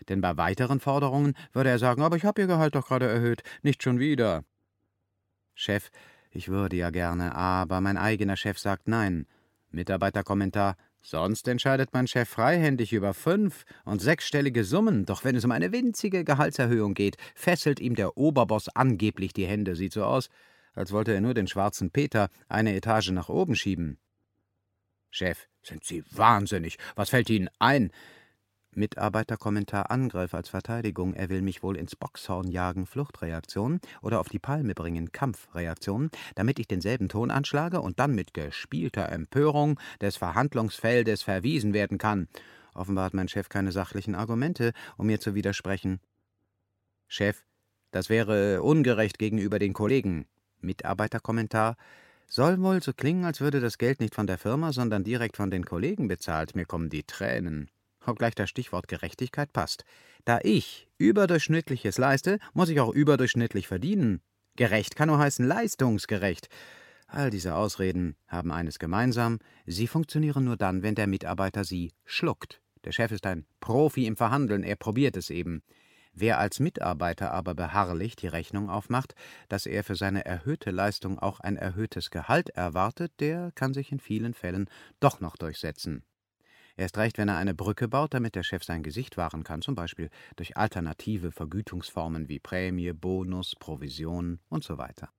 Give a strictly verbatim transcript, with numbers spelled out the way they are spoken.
Denn bei weiteren Forderungen würde er sagen: »Aber ich habe Ihr Gehalt doch gerade erhöht, nicht schon wieder.« Chef: »Ich würde ja gerne, aber mein eigener Chef sagt nein.« Mitarbeiterkommentar: »Sonst entscheidet mein Chef freihändig über fünf- und sechsstellige Summen, doch wenn es um eine winzige Gehaltserhöhung geht, fesselt ihm der Oberboss angeblich die Hände. Sieht so aus, als wollte er nur den schwarzen Peter eine Etage nach oben schieben.« Chef: »Sind Sie wahnsinnig? Was fällt Ihnen ein?« Mitarbeiterkommentar Angriff als Verteidigung: »Er will mich wohl ins Boxhorn jagen, Fluchtreaktion, oder auf die Palme bringen, Kampfreaktion, damit ich denselben Ton anschlage und dann mit gespielter Empörung des Verhandlungsfeldes verwiesen werden kann.« Offenbar hat mein Chef keine sachlichen Argumente, um mir zu widersprechen. Chef: »Das wäre ungerecht gegenüber den Kollegen.« Mitarbeiterkommentar: »Soll wohl so klingen, als würde das Geld nicht von der Firma, sondern direkt von den Kollegen bezahlt. Mir kommen die Tränen. Obgleich das Stichwort Gerechtigkeit passt. Da ich Überdurchschnittliches leiste, muss ich auch überdurchschnittlich verdienen. Gerecht kann nur heißen leistungsgerecht. All diese Ausreden haben eines gemeinsam: sie funktionieren nur dann, wenn der Mitarbeiter sie schluckt. Der Chef ist ein Profi im Verhandeln, er probiert es eben. Wer als Mitarbeiter aber beharrlich die Rechnung aufmacht, dass er für seine erhöhte Leistung auch ein erhöhtes Gehalt erwartet, der kann sich in vielen Fällen doch noch durchsetzen. Erst recht, wenn er eine Brücke baut, damit der Chef sein Gesicht wahren kann, zum Beispiel durch alternative Vergütungsformen wie Prämie, Bonus, Provision und so weiter.